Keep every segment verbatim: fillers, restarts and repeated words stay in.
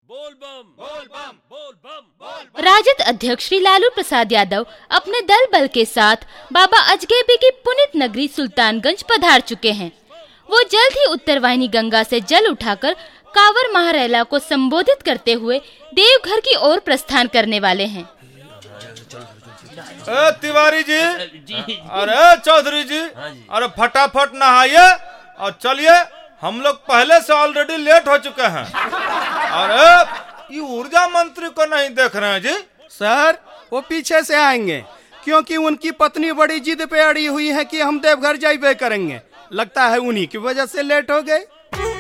बोल बम बोल बम बोल बम बोल बम। राजद अध्यक्ष श्री लालू प्रसाद यादव अपने दल बल के साथ बाबा अजगैबी की पुनित नगरी सुल्तानगंज पधार चुके हैं। वो जल्द ही उत्तरवाहिनी गंगा से जल उठाकर कांवर महारैला को संबोधित करते हुए देवघर की ओर प्रस्थान करने वाले हैं। ए तिवारी जी, अरे चौधरी जी, अरे फटाफट नहाइए और चलिए, हम लोग पहले से ऑलरेडी लेट हो चुके हैं। अरे ये ऊर्जा मंत्री को नहीं देख रहे हैं जी? सर वो पीछे से आएंगे क्योंकि उनकी पत्नी बड़ी जिद पे अड़ी हुई है कि हम देवघर जाइबे करेंगे। लगता है उन्हीं की वजह से लेट हो गए।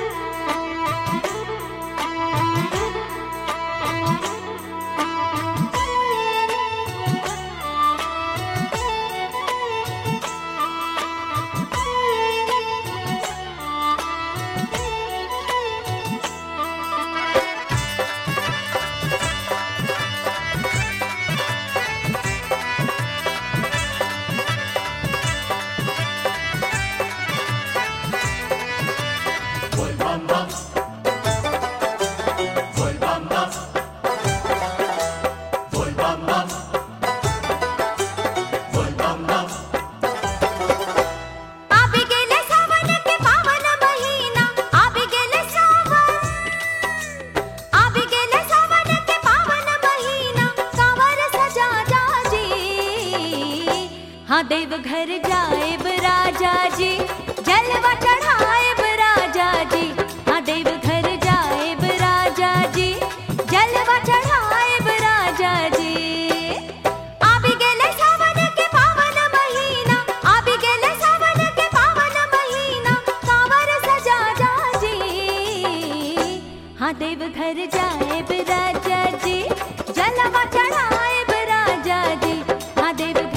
हाँ देवघर जाएब राजा जी, जलवा चढ़ाएब राजा जी। हाँ देवघर जाएब राजा जी, जलवा चढ़ाएब राजा जी। आबि गेले सावन के पावन महीना, आबि गेले सावन के पावन महीना, कांवर सजा जा जी। हाँ देवघर जाएब राजा जी, जलवा चढ़ाएब राजा जी। हाँ देवघर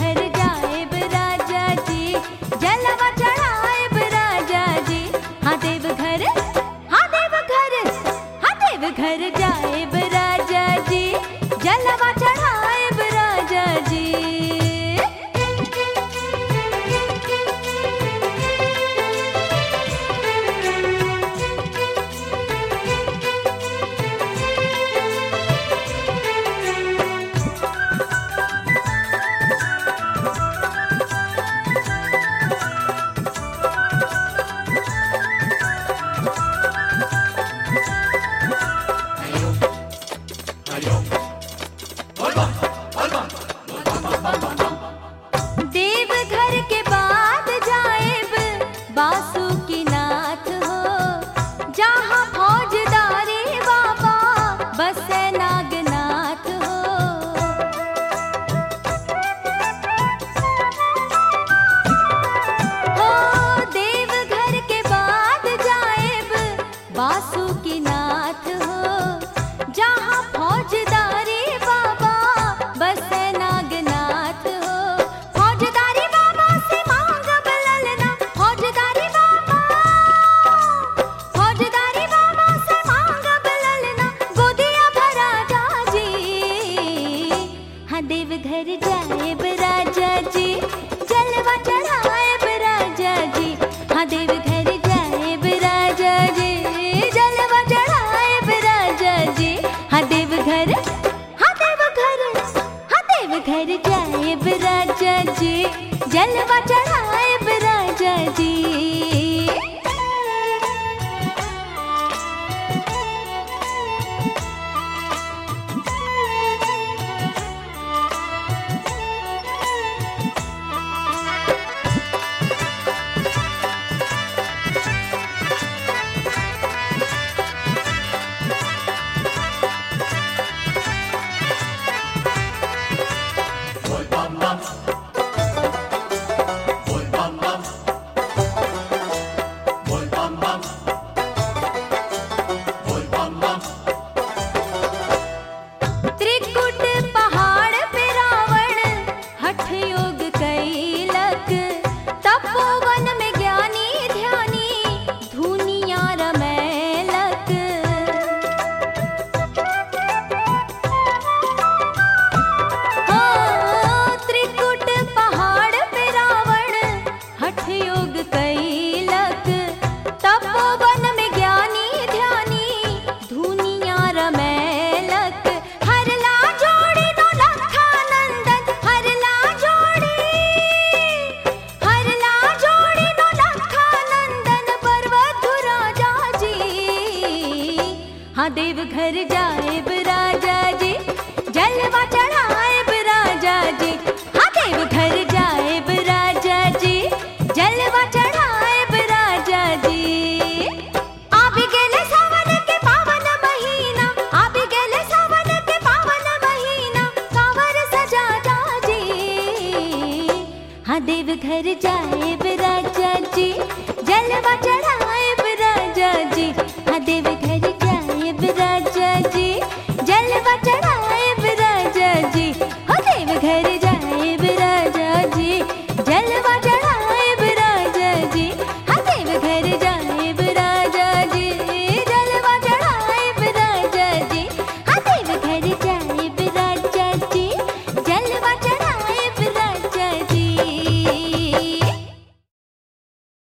घर जाएब राजा जी, जलवा चढ़ाएब राजा जी। देवघर के बाद जाएब बासुकीनाथ हो, जहाँ फौजदारी बाबा बसे नागनाथ हो। हो देवघर के बाद जाएब बासुकीनाथ हो, जहाँ फौजदारी बाबा बसे नागनाथ हो। फौजदारी बाबा से मांगब ललना, फौजदारी बाबा, फौजदारी बाबा से मांगब ललना, गोदिया भरा जा जी। हाँ देवघर जाएब राजा जी, जलवा चढ़ाएब राजा जी। हाँ देवघर जाएब राजा जी, जलवा चढ़ाएब राजा हाँ देव घर जाएब राजा जी, जलवा चढ़ाएब राजा जी। हाँ देव घर जाएब राजा जी, जलवा चढ़ाएब राजा जी। आबि गेले सावन के पावन महीना, आबि गेले सावन के पावन महीना, कांवर सजा जी। हाँ देव घर जाएब